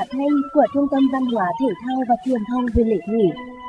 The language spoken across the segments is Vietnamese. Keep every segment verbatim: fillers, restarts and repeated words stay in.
thanh của Trung tâm Văn hóa Thể thao và Truyền thông huyện Lệ Thủy.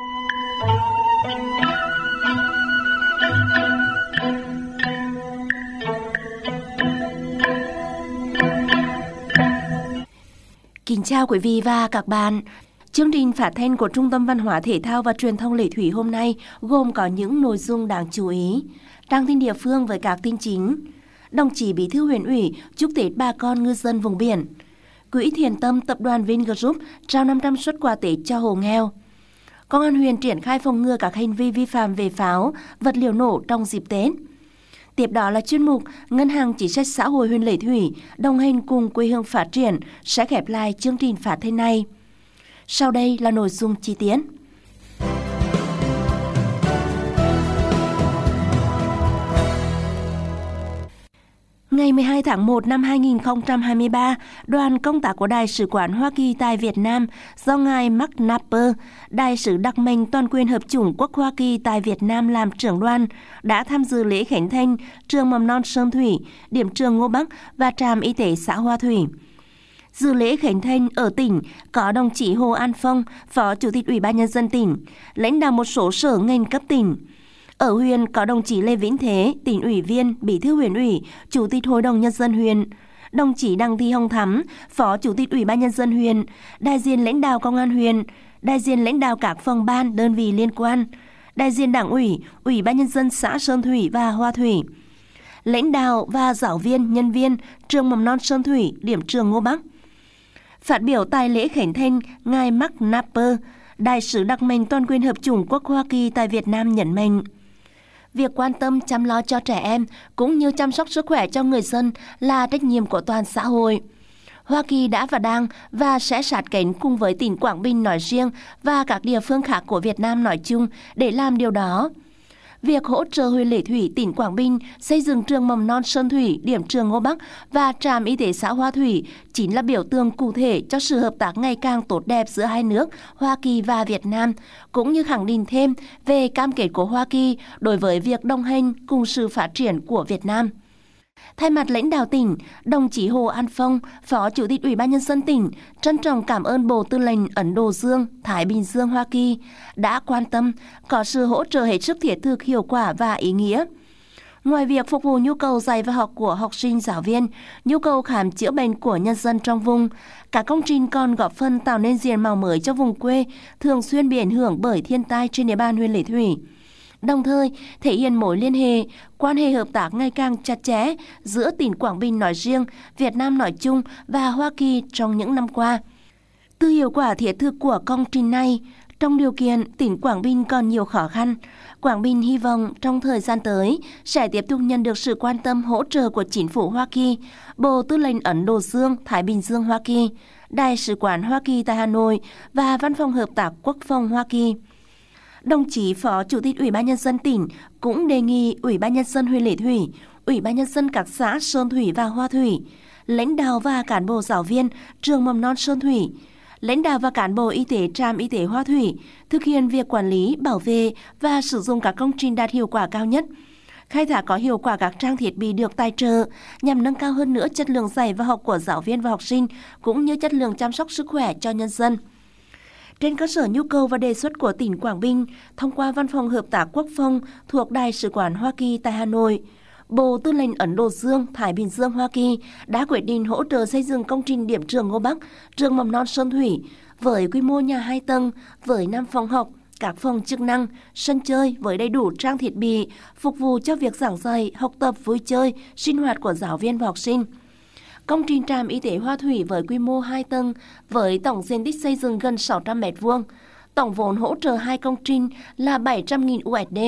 Kính chào quý vị và các bạn. Chương trình phát thanh của Trung tâm Văn hóa Thể thao và Truyền thông Lệ Thủy hôm nay gồm có những nội dung đáng chú ý. Trang tin địa phương với các tin chính. Đồng chí Bí thư huyện ủy chúc Tết bà con ngư dân vùng biển. Quỹ Thiện Tâm Tập đoàn Vingroup trao năm trăm suất quà Tết cho hộ nghèo. Công an huyện triển khai phòng ngừa các hành vi vi phạm về pháo, vật liệu nổ trong dịp Tết. Tiếp đó là chuyên mục Ngân hàng Chính sách Xã hội huyện Lệ Thủy đồng hành cùng quê hương phát triển sẽ khép lại chương trình phát thanh này. Sau đây là nội dung chi tiết. Ngày mười hai tháng một năm hai nghìn không trăm hai mươi ba, đoàn công tác của Đại sứ quán Hoa Kỳ tại Việt Nam do ngài Mark Napper, Đại sứ đặc mệnh toàn quyền Hợp chủng Quốc Hoa Kỳ tại Việt Nam làm trưởng đoàn, đã tham dự lễ khánh thành trường mầm non Sơn Thủy, điểm trường Ngô Bắc và trạm y tế xã Hoa Thủy. Dự lễ khánh thành ở tỉnh có đồng chí Hồ An Phong, Phó Chủ tịch Ủy ban Nhân dân tỉnh, lãnh đạo một số sở ngành cấp tỉnh. Ở huyện có đồng chí Lê Vĩnh Thế, tỉnh ủy viên, bí thư huyện ủy, chủ tịch Hội đồng Nhân dân huyện, đồng chí Đặng Thị Hồng Thắm, Phó Chủ tịch Ủy ban Nhân dân huyện, đại diện lãnh đạo Công an huyện, đại diện lãnh đạo các phòng ban, đơn vị liên quan, đại diện Đảng ủy, Ủy ban Nhân dân xã Sơn Thủy và Hoa Thủy, lãnh đạo và giáo viên, nhân viên trường mầm non Sơn Thủy, điểm trường Ngô Bắc. Phát biểu tại lễ khánh thành, ngài Mark Napper, Đại sứ đặc mệnh toàn quyền Hợp chủng Quốc Hoa Kỳ tại Việt Nam nhấn mạnh, việc quan tâm chăm lo cho trẻ em cũng như chăm sóc sức khỏe cho người dân là trách nhiệm của toàn xã hội. Hoa Kỳ đã và đang và sẽ sát cánh cùng với tỉnh Quảng Bình nói riêng và các địa phương khác của Việt Nam nói chung để làm điều đó. Việc hỗ trợ huyện Lệ Thủy, tỉnh Quảng Bình xây dựng trường mầm non Sơn Thủy, điểm trường Ngô Bắc và trạm y tế xã Hoa Thủy chính là biểu tượng cụ thể cho sự hợp tác ngày càng tốt đẹp giữa hai nước Hoa Kỳ và Việt Nam, cũng như khẳng định thêm về cam kết của Hoa Kỳ đối với việc đồng hành cùng sự phát triển của Việt Nam. Thay mặt lãnh đạo tỉnh, đồng chí Hồ An Phong, Phó Chủ tịch Ủy ban Nhân dân tỉnh, trân trọng cảm ơn Bộ Tư lệnh Ấn Độ Dương, Thái Bình Dương Hoa Kỳ đã quan tâm, có sự hỗ trợ hết sức thiết thực, hiệu quả và ý nghĩa. Ngoài việc phục vụ nhu cầu dạy và học của học sinh, giáo viên, nhu cầu khám chữa bệnh của nhân dân trong vùng, các công trình còn góp phần tạo nên diện mạo mới cho vùng quê, thường xuyên bị ảnh hưởng bởi thiên tai trên địa bàn huyện Lệ Thủy. Đồng thời, thể hiện mối liên hệ, quan hệ hợp tác ngày càng chặt chẽ giữa tỉnh Quảng Bình nói riêng, Việt Nam nói chung và Hoa Kỳ trong những năm qua. Từ hiệu quả thiết thực của công trình này, trong điều kiện tỉnh Quảng Bình còn nhiều khó khăn, Quảng Bình hy vọng trong thời gian tới sẽ tiếp tục nhận được sự quan tâm hỗ trợ của Chính phủ Hoa Kỳ, Bộ Tư lệnh Ấn Độ Dương, Thái Bình Dương Hoa Kỳ, Đại sứ quán Hoa Kỳ tại Hà Nội và Văn phòng Hợp tác Quốc phòng Hoa Kỳ. Đồng chí Phó Chủ tịch Ủy ban Nhân dân tỉnh cũng đề nghị Ủy ban Nhân dân huyện Lệ Thủy, Ủy ban Nhân dân các xã Sơn Thủy và Hoa Thủy, lãnh đạo và cán bộ giáo viên trường mầm non Sơn Thủy, lãnh đạo và cán bộ y tế trạm y tế Hoa Thủy thực hiện việc quản lý, bảo vệ và sử dụng các công trình đạt hiệu quả cao nhất, khai thác có hiệu quả các trang thiết bị được tài trợ nhằm nâng cao hơn nữa chất lượng dạy và học của giáo viên và học sinh cũng như chất lượng chăm sóc sức khỏe cho nhân dân. Trên cơ sở nhu cầu và đề xuất của tỉnh Quảng Bình, thông qua Văn phòng Hợp tác Quốc phòng thuộc Đại sứ quán Hoa Kỳ tại Hà Nội, Bộ Tư lệnh Ấn Độ Dương, Thái Bình Dương Hoa Kỳ đã quyết định hỗ trợ xây dựng công trình điểm trường Ngô Bắc, trường mầm non Sơn Thủy với quy mô nhà hai tầng, với năm phòng học, các phòng chức năng, sân chơi với đầy đủ trang thiết bị, phục vụ cho việc giảng dạy, học tập, vui chơi, sinh hoạt của giáo viên và học sinh. Công trình trạm y tế Hoa Thủy với quy mô hai tầng với tổng diện tích xây dựng gần sáu trăm mét vuông, tổng vốn hỗ trợ hai công trình là bảy trăm nghìn đô la.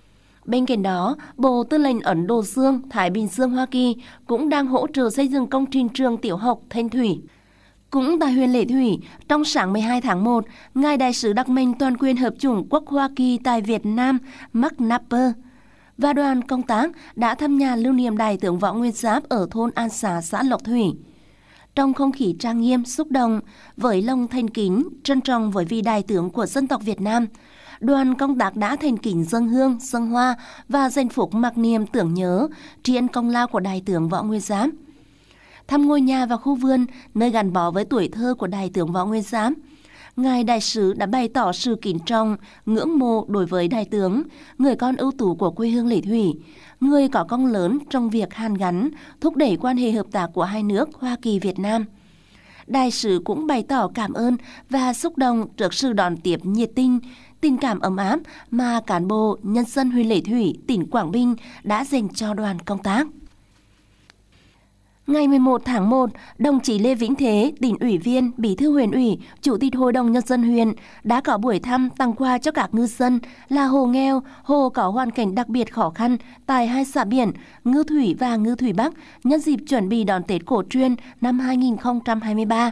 Bên cạnh đó, Bộ Tư lệnh Ấn Độ Dương, Thái Bình Dương Hoa Kỳ cũng đang hỗ trợ xây dựng công trình trường tiểu học Thanh Thủy. Cũng tại huyện Lệ Thủy, trong sáng mười hai tháng một, ngài Đại sứ đặc mệnh toàn quyền Hợp chủng Quốc Hoa Kỳ tại Việt Nam Mark Napper và đoàn công tác đã thăm nhà lưu niệm Đại tướng Võ Nguyên Giáp ở thôn An Xá, xã Lộc Thủy. Trong không khí trang nghiêm, xúc động, với lòng thành kính, trân trọng với vị đại tướng của dân tộc Việt Nam, đoàn công tác đã thành kính dâng hương, dâng hoa và dâng phục mặc niệm tưởng nhớ tri ân công lao của Đại tướng Võ Nguyên Giáp. thăm ngôi nhà và khu vườn nơi gắn bó với tuổi thơ của Đại tướng Võ Nguyên Giáp. Ngài đại sứ đã bày tỏ sự kính trọng, ngưỡng mộ đối với đại tướng, người con ưu tú của quê hương Lệ Thủy, người có công lớn trong việc hàn gắn, thúc đẩy quan hệ hợp tác của hai nước Hoa Kỳ Việt Nam. Đại sứ cũng bày tỏ cảm ơn và xúc động trước sự đón tiếp nhiệt tình, tình cảm ấm áp mà cán bộ nhân dân huyện Lệ Thủy, tỉnh Quảng Bình đã dành cho đoàn công tác. Ngày mười một tháng một, đồng chí Lê Vĩnh Thế, tỉnh ủy viên, bí thư huyện ủy, chủ tịch Hội đồng Nhân dân huyện đã có buổi thăm tặng quà cho các ngư dân là hồ nghèo, hồ có hoàn cảnh đặc biệt khó khăn tại hai xã biển Ngư Thủy và Ngư Thủy Bắc nhân dịp chuẩn bị đón Tết cổ truyền năm hai nghìn không trăm hai mươi ba.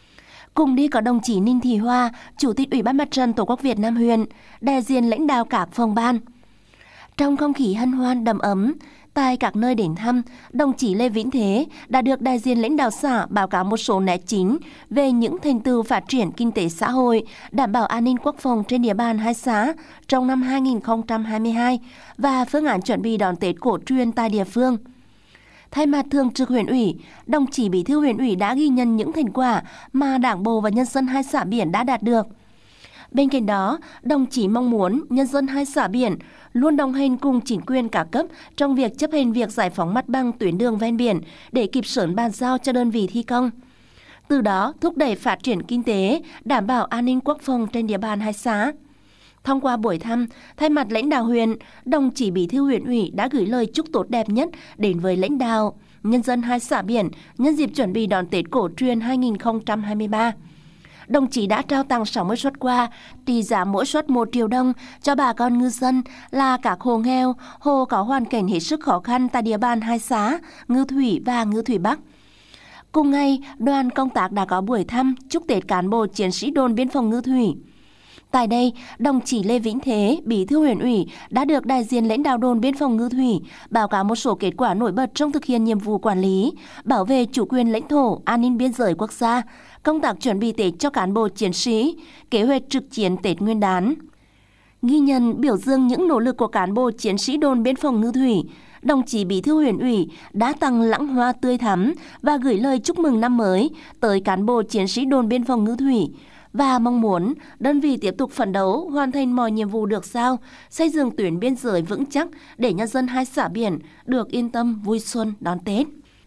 Cùng đi có đồng chí Ninh Thị Hoa, chủ tịch Ủy ban Mặt trận Tổ quốc Việt Nam huyện, đại diện lãnh đạo các phòng ban. Trong không khí hân hoan đầm ấm, tại các nơi đến thăm, đồng chí Lê Vĩnh Thế đã được đại diện lãnh đạo xã báo cáo một số nét chính về những thành tựu phát triển kinh tế xã hội, đảm bảo an ninh quốc phòng trên địa bàn hai xã trong năm hai nghìn không trăm hai mươi hai và phương án chuẩn bị đón Tết cổ truyền tại địa phương. Thay mặt Thường trực huyện ủy, đồng chí Bí thư huyện ủy đã ghi nhận những thành quả mà Đảng bộ và nhân dân hai xã biển đã đạt được. Bên cạnh đó, đồng chí mong muốn nhân dân hai xã biển luôn đồng hành cùng chính quyền các cấp trong việc chấp hành việc giải phóng mặt bằng tuyến đường ven biển để kịp sớm bàn giao cho đơn vị thi công. Từ đó, thúc đẩy phát triển kinh tế, đảm bảo an ninh quốc phòng trên địa bàn hai xã. Thông qua buổi thăm, thay mặt lãnh đạo huyện, đồng chí Bí thư huyện ủy đã gửi lời chúc tốt đẹp nhất đến với lãnh đạo, nhân dân hai xã biển nhân dịp chuẩn bị đón Tết cổ truyền hai nghìn không trăm hai mươi ba. Đồng chí đã trao tặng sáu mươi suất quà, trị giá mỗi suất một triệu đồng cho bà con ngư dân là các hồ nghèo, hồ có hoàn cảnh hết sức khó khăn tại địa bàn hai xã, Ngư Thủy và Ngư Thủy Bắc. Cùng ngày, đoàn công tác đã có buổi thăm chúc Tết cán bộ chiến sĩ đồn biên phòng Ngư Thủy. Tại đây, đồng chí Lê Vĩnh Thế, Bí thư huyện ủy đã được đại diện lãnh đạo đồn biên phòng Ngư Thủy báo cáo một số kết quả nổi bật trong thực hiện nhiệm vụ quản lý, bảo vệ chủ quyền lãnh thổ, an ninh biên giới quốc gia, công tác chuẩn bị Tết cho cán bộ chiến sĩ, kế hoạch trực chiến Tết Nguyên đán. Ghi nhận biểu dương những nỗ lực của cán bộ chiến sĩ đồn biên phòng Ngư Thủy, đồng chí Bí thư huyện ủy đã tặng lãng hoa tươi thắm và gửi lời chúc mừng năm mới tới cán bộ chiến sĩ đồn biên phòng Ngư Thủy và mong muốn đơn vị tiếp tục phấn đấu hoàn thành mọi nhiệm vụ được giao, xây dựng tuyến biên giới vững chắc để nhân dân hai xã biển được yên tâm vui xuân đón Tết.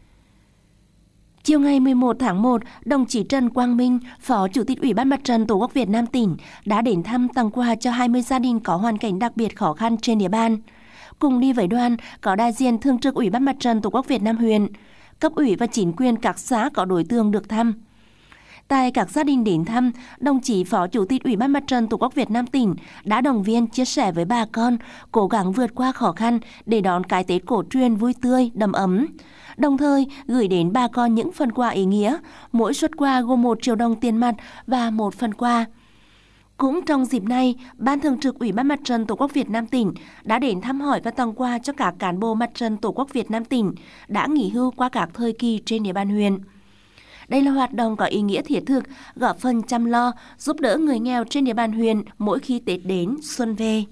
Chiều ngày mười một tháng một, đồng chí Trần Quang Minh, Phó Chủ tịch Ủy ban Mặt trận Tổ quốc Việt Nam tỉnh đã đến thăm tặng quà cho hai mươi gia đình có hoàn cảnh đặc biệt khó khăn trên địa bàn. Cùng đi với đoàn có đại diện Thường trực Ủy ban Mặt trận Tổ quốc Việt Nam huyện, cấp ủy và chính quyền các xã có đối tượng được thăm. Tại các gia đình đến thăm, đồng chí Phó Chủ tịch Ủy ban Mặt trận Tổ quốc Việt Nam tỉnh đã động viên chia sẻ với bà con, cố gắng vượt qua khó khăn để đón cái Tết cổ truyền vui tươi, đầm ấm. Đồng thời gửi đến bà con những phần quà ý nghĩa, mỗi suất quà gồm một triệu đồng tiền mặt và một phần quà. Cũng trong dịp này, Ban Thường trực Ủy ban Mặt trận Tổ quốc Việt Nam tỉnh đã đến thăm hỏi và tặng quà cho các cán bộ Mặt trận Tổ quốc Việt Nam tỉnh đã nghỉ hưu qua các thời kỳ trên địa bàn huyện. Đây là hoạt động có ý nghĩa thiết thực, góp phần chăm lo, giúp đỡ người nghèo trên địa bàn huyện mỗi khi Tết đến, xuân về.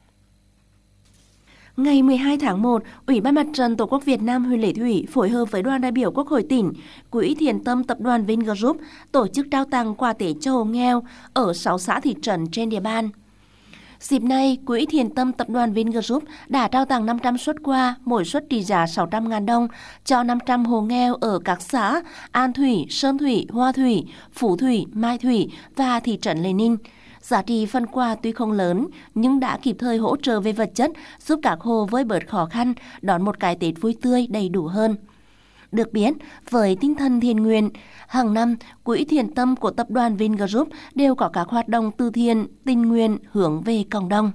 Ngày mười hai tháng một, Ủy ban Mặt trận Tổ quốc Việt Nam huyện Lệ Thủy phối hợp với đoàn đại biểu Quốc hội tỉnh, Quỹ Thiện Tâm Tập đoàn Vingroup tổ chức trao tặng quà Tết cho hộ nghèo ở sáu xã thị trấn trên địa bàn. Dịp này, Quỹ Thiện Tâm Tập đoàn Vingroup đã trao tặng năm trăm suất quà, mỗi suất trị giá sáu trăm nghìn đồng cho năm trăm hộ nghèo ở các xã An Thủy, Sơn Thủy, Hoa Thủy, Phú Thủy, Mai Thủy và thị trấn Lệ Ninh. Giá trị phần quà tuy không lớn nhưng đã kịp thời hỗ trợ về vật chất giúp các hộ vơi bớt khó khăn, đón một cái Tết vui tươi đầy đủ hơn. Được biết, với tinh thần thiện nguyện, hàng năm, Quỹ Thiện Tâm của Tập đoàn Vingroup đều có các hoạt động từ thiện, tình nguyện hướng về cộng đồng.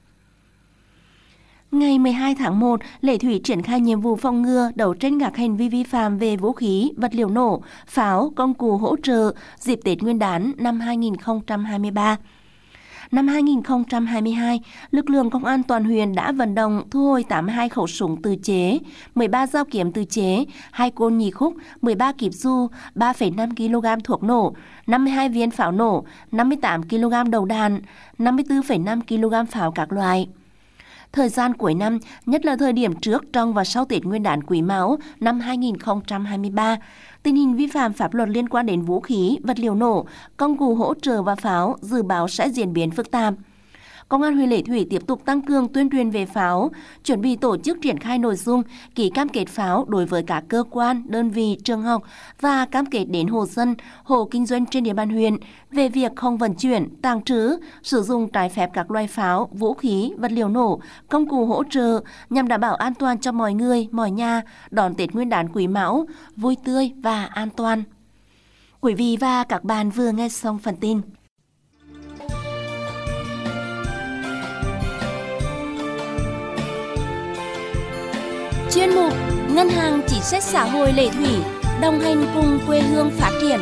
Ngày mười hai tháng một, Lệ Thủy triển khai nhiệm vụ phòng ngừa, đấu tranh các hành vi vi phạm về vũ khí, vật liệu nổ, pháo, công cụ hỗ trợ dịp Tết Nguyên đán năm hai nghìn không trăm hai mươi ba. Năm hai nghìn không trăm hai mươi hai, lực lượng công an toàn huyện đã vận động thu hồi tám mươi hai khẩu súng tự chế, mười ba dao kiếm tự chế, hai côn nhị khúc, mười ba kíp du, ba phẩy năm ki lô gam thuốc nổ, năm mươi hai viên pháo nổ, năm mươi tám ki lô gam đầu đạn, năm mươi tư phẩy năm ki lô gam pháo các loại. Thời gian cuối năm, nhất là thời điểm trước, trong và sau Tết Nguyên đán Quý Mão năm hai nghìn không trăm hai mươi ba, tình hình vi phạm pháp luật liên quan đến vũ khí, vật liệu nổ, công cụ hỗ trợ và pháo dự báo sẽ diễn biến phức tạp. Công an huyện Lệ Thủy tiếp tục tăng cường tuyên truyền về pháo, chuẩn bị tổ chức triển khai nội dung ký cam kết pháo đối với các cơ quan, đơn vị, trường học và cam kết đến hộ dân, hộ kinh doanh trên địa bàn huyện về việc không vận chuyển, tàng trữ, sử dụng trái phép các loại pháo, vũ khí, vật liệu nổ, công cụ hỗ trợ nhằm đảm bảo an toàn cho mọi người, mọi nhà đón Tết Nguyên đán Quý Mão vui tươi và an toàn. Quý vị và các bạn vừa nghe xong phần tin. Chuyên mục Ngân hàng Chính sách Xã hội Lệ Thủy, đồng hành cùng quê hương phát triển.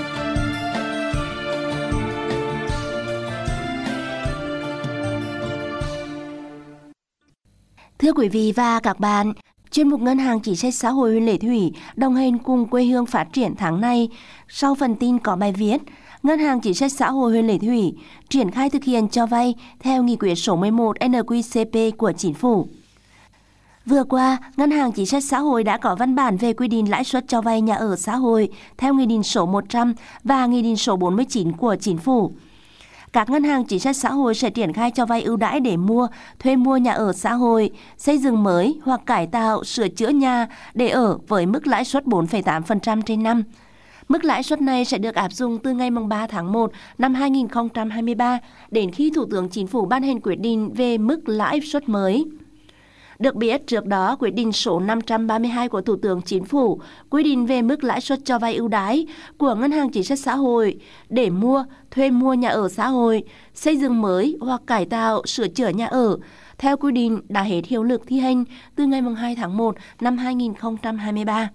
Thưa quý vị và các bạn, chuyên mục Ngân hàng Chính sách Xã hội huyện Lệ Thủy, đồng hành cùng quê hương phát triển tháng này, sau phần tin có bài viết Ngân hàng Chính sách Xã hội huyện Lệ Thủy triển khai thực hiện cho vay theo nghị quyết số mười một N Q C P của Chính phủ. Vừa qua, Ngân hàng Chính sách Xã hội đã có văn bản về quy định lãi suất cho vay nhà ở xã hội theo Nghị định số một trăm và Nghị định số bốn mươi chín của Chính phủ. Các ngân hàng chính sách xã hội sẽ triển khai cho vay ưu đãi để mua, thuê mua nhà ở xã hội, xây dựng mới hoặc cải tạo, sửa chữa nhà để ở với mức lãi suất bốn phẩy tám phần trăm trên năm. Mức lãi suất này sẽ được áp dụng từ ngày ba tháng một năm hai nghìn không trăm hai mươi ba đến khi Thủ tướng Chính phủ ban hành quyết định về mức lãi suất mới. Được biết, trước đó, quyết định số năm trăm ba mươi hai của Thủ tướng Chính phủ quy định về mức lãi suất cho vay ưu đãi của Ngân hàng Chính sách Xã hội để mua, thuê mua nhà ở xã hội, xây dựng mới hoặc cải tạo, sửa chữa nhà ở. Theo quy định đã hết hiệu lực thi hành từ ngày hai tháng một năm hai nghìn không trăm hai mươi ba.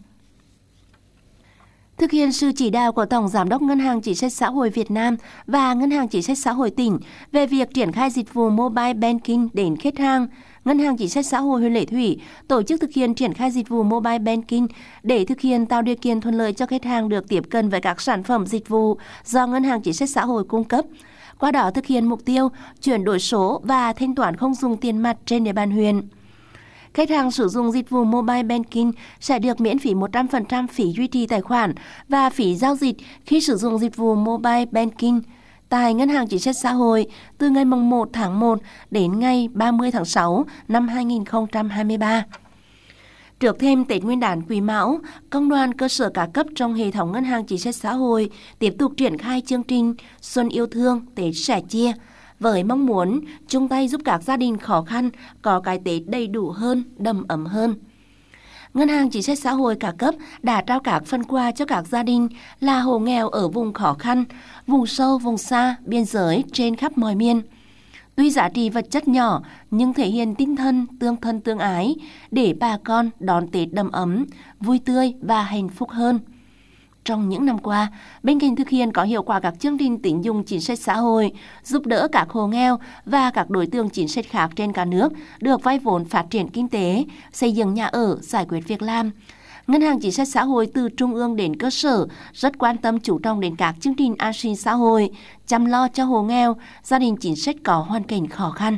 Thực hiện sự chỉ đạo của Tổng Giám đốc Ngân hàng Chính sách Xã hội Việt Nam và Ngân hàng Chính sách Xã hội tỉnh về việc triển khai dịch vụ Mobile Banking đến khách hàng, Ngân hàng Chính sách Xã hội huyện Lệ Thủy tổ chức thực hiện triển khai dịch vụ Mobile Banking để thực hiện tạo điều kiện thuận lợi cho khách hàng được tiếp cận với các sản phẩm dịch vụ do Ngân hàng Chính sách Xã hội cung cấp. Qua đó thực hiện mục tiêu chuyển đổi số và thanh toán không dùng tiền mặt trên địa bàn huyện. Khách hàng sử dụng dịch vụ Mobile Banking sẽ được miễn phí một trăm phần trăm phí duy trì tài khoản và phí giao dịch khi sử dụng dịch vụ Mobile Banking tại Ngân hàng Chính sách Xã hội từ ngày một tháng một đến ngày ba mươi tháng sáu năm hai nghìn không trăm hai mươi ba. Trước thêm Tết Nguyên đán Quý Mão, công đoàn cơ sở cả cấp trong hệ thống Ngân hàng Chính sách Xã hội tiếp tục triển khai chương trình Xuân Yêu Thương, Tết Sẻ Chia với mong muốn chung tay giúp các gia đình khó khăn có cái Tết đầy đủ hơn, đầm ấm hơn. Ngân hàng Chính sách Xã hội cả cấp đã trao các phần quà cho các gia đình là hộ nghèo ở vùng khó khăn, vùng sâu, vùng xa, biên giới trên khắp mọi miền. Tuy giá trị vật chất nhỏ nhưng thể hiện tinh thần tương thân tương ái để bà con đón Tết đầm ấm, vui tươi và hạnh phúc hơn. Trong những năm qua, bên cạnh thực hiện có hiệu quả các chương trình tín dụng chính sách xã hội, giúp đỡ các hộ nghèo và các đối tượng chính sách khác trên cả nước được vay vốn phát triển kinh tế, xây dựng nhà ở, giải quyết việc làm. Ngân hàng Chính sách Xã hội từ trung ương đến cơ sở rất quan tâm chú trọng đến các chương trình an sinh xã hội, chăm lo cho hộ nghèo, gia đình chính sách có hoàn cảnh khó khăn.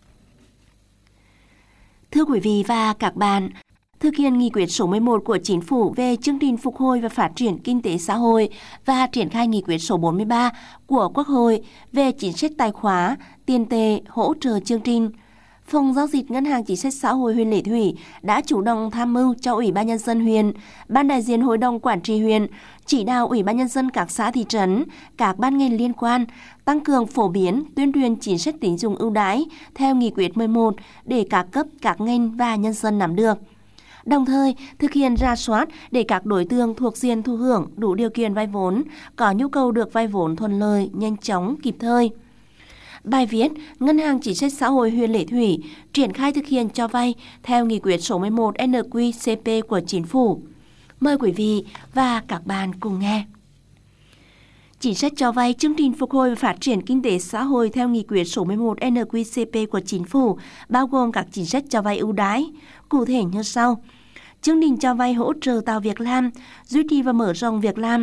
Thưa quý vị và các bạn, thực hiện nghị quyết số mười một của Chính phủ về chương trình phục hồi và phát triển kinh tế xã hội và triển khai nghị quyết số bốn mươi ba của Quốc hội về chính sách tài khóa, tiền tệ, hỗ trợ chương trình, Phòng Giao dịch Ngân hàng Chính sách Xã hội huyện Lệ Thủy đã chủ động tham mưu cho Ủy ban Nhân dân huyện, Ban đại diện Hội đồng Quản trị huyện, chỉ đạo Ủy ban Nhân dân các xã thị trấn, các ban ngành liên quan, tăng cường phổ biến, tuyên truyền chính sách tín dụng ưu đãi theo nghị quyết mười một để các cấp, các ngành và nhân dân nắm được. Đồng thời, thực hiện rà soát để các đối tượng thuộc diện thụ hưởng đủ điều kiện vay vốn, có nhu cầu được vay vốn thuận lợi, nhanh chóng, kịp thời. Bài viết Ngân hàng Chính sách Xã hội huyện Lệ Thủy triển khai thực hiện cho vay theo nghị quyết số mười một N Q C P của Chính phủ. Mời quý vị và các bạn cùng nghe. Chính sách cho vay chương trình phục hồi và phát triển kinh tế xã hội theo nghị quyết số mười một N Q C P của Chính phủ bao gồm các chính sách cho vay ưu đãi, cụ thể như sau. Chương trình cho vay hỗ trợ tạo việc làm, duy trì và mở rộng việc làm,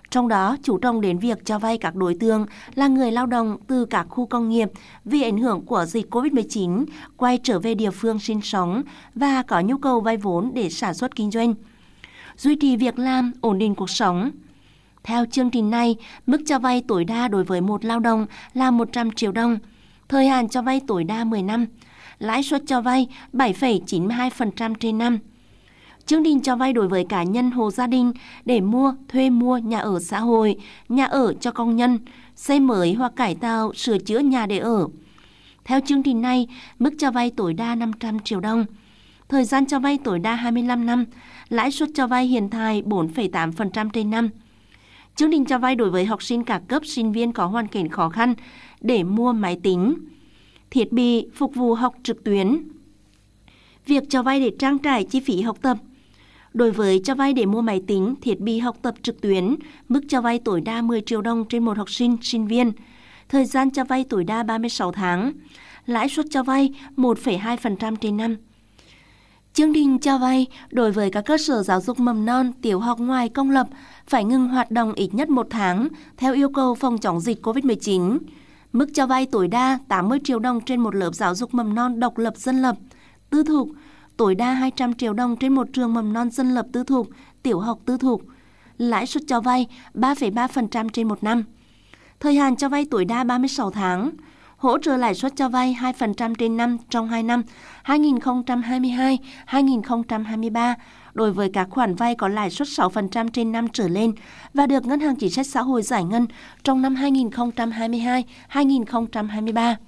Trong đó, chú trọng đến việc cho vay các đối tượng là người lao động từ các khu công nghiệp vì ảnh hưởng của dịch covid mười chín quay trở về địa phương sinh sống và có nhu cầu vay vốn để sản xuất kinh doanh, duy trì việc làm, ổn định cuộc sống. Theo chương trình này, mức cho vay tối đa đối với một lao động là một trăm triệu đồng, thời hạn cho vay tối đa mười năm, lãi suất cho vay bảy phẩy chín mươi hai phần trăm trên năm. Chương trình cho vay đối với cá nhân hộ gia đình để mua, thuê mua nhà ở xã hội, nhà ở cho công nhân, xây mới hoặc cải tạo, sửa chữa nhà để ở. Theo chương trình này, mức cho vay tối đa năm trăm triệu đồng, thời gian cho vay tối đa hai mươi lăm năm, lãi suất cho vay hiện tại bốn phẩy tám phần trăm trên năm. Chương trình cho vay đối với học sinh cả cấp, sinh viên có hoàn cảnh khó khăn để mua máy tính, thiết bị phục vụ học trực tuyến. Việc cho vay để trang trải chi phí học tập. Đối với cho vay để mua máy tính, thiết bị học tập trực tuyến, mức cho vay tối đa mười triệu đồng trên một học sinh, sinh viên. Thời gian cho vay tối đa ba mươi sáu tháng. Lãi suất cho vay một phẩy hai phần trăm trên năm. Chương trình cho vay đối với các cơ sở giáo dục mầm non, tiểu học ngoài công lập phải ngừng hoạt động ít nhất một tháng theo yêu cầu phòng chống dịch covid mười chín. Mức cho vay tối đa tám mươi triệu đồng trên một lớp giáo dục mầm non độc lập dân lập, tư thục, tối đa hai trăm triệu đồng trên một trường mầm non dân lập tư thục, tiểu học tư thục. Lãi suất cho vay ba phẩy ba phần trăm trên một năm. Thời hạn cho vay tối đa ba mươi sáu tháng. Hỗ trợ lãi suất cho vay hai phần trăm trên năm trong hai năm hai nghìn không trăm hai mươi hai đến hai nghìn không trăm hai mươi ba đối với các khoản vay có lãi suất sáu phần trăm trên năm trở lên và được Ngân hàng Chính sách Xã hội giải ngân trong năm hai nghìn không trăm hai mươi hai đến hai nghìn không trăm hai mươi ba.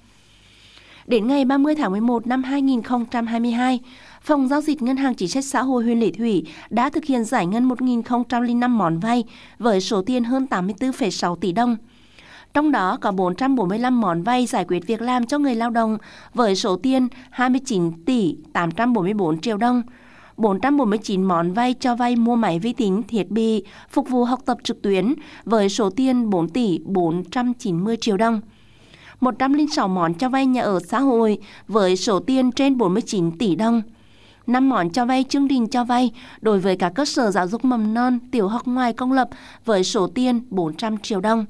Đến ngày ba mươi tháng mười một năm hai nghìn không trăm hai mươi hai, Phòng Giao dịch Ngân hàng Chính sách Xã hội huyện Lệ Thủy đã thực hiện giải ngân một nghìn không trăm lẻ năm món vay với số tiền hơn tám mươi tư phẩy sáu tỷ đồng. Trong đó có bốn trăm bốn mươi lăm món vay giải quyết việc làm cho người lao động với số tiền hai mươi chín tỷ tám trăm bốn mươi bốn triệu đồng, bốn trăm bốn mươi chín món vay cho vay mua máy vi tính, thiết bị phục vụ học tập trực tuyến với số tiền bốn tỷ bốn trăm chín mươi triệu đồng, một trăm lẻ sáu món cho vay nhà ở xã hội với số tiền trên bốn mươi chín tỷ đồng, năm món cho vay chương trình cho vay đối với các cơ sở giáo dục mầm non, tiểu học ngoài công lập với số tiền bốn trăm triệu đồng.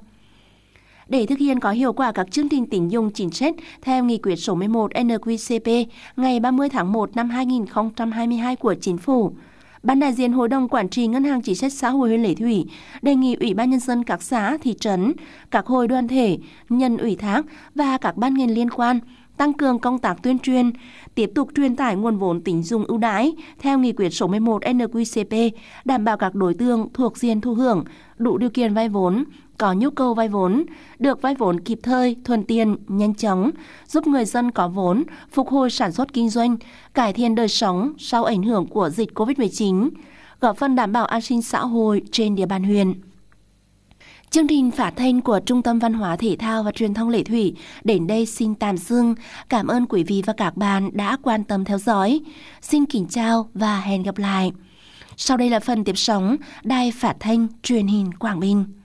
Để thực hiện có hiệu quả các chương trình tín dụng chính sách theo nghị quyết số mười một N Q C P ngày ba mươi tháng một năm hai nghìn không trăm hai mươi hai của Chính phủ, Ban đại diện Hội đồng Quản trị Ngân hàng Chính sách Xã hội huyện Lệ Thủy đề nghị Ủy ban Nhân dân các xã, thị trấn, các hội đoàn thể, nhân ủy thác và các ban ngành liên quan tăng cường công tác tuyên truyền, tiếp tục truyền tải nguồn vốn tín dụng ưu đãi theo nghị quyết số mười một N Q C P, đảm bảo các đối tượng thuộc diện thụ hưởng đủ điều kiện vay vốn, có nhu cầu vay vốn, được vay vốn kịp thời, thuận tiện, nhanh chóng, giúp người dân có vốn, phục hồi sản xuất kinh doanh, cải thiện đời sống sau ảnh hưởng của dịch covid mười chín, góp phần đảm bảo an sinh xã hội trên địa bàn huyện. Chương trình phát thanh của Trung tâm Văn hóa Thể thao và Truyền thông Lệ Thủy đến đây xin tạm dừng. Cảm ơn quý vị và các bạn đã quan tâm theo dõi. Xin kính chào và hẹn gặp lại. Sau đây là phần tiếp sóng Đài Phát thanh Truyền hình Quảng Bình.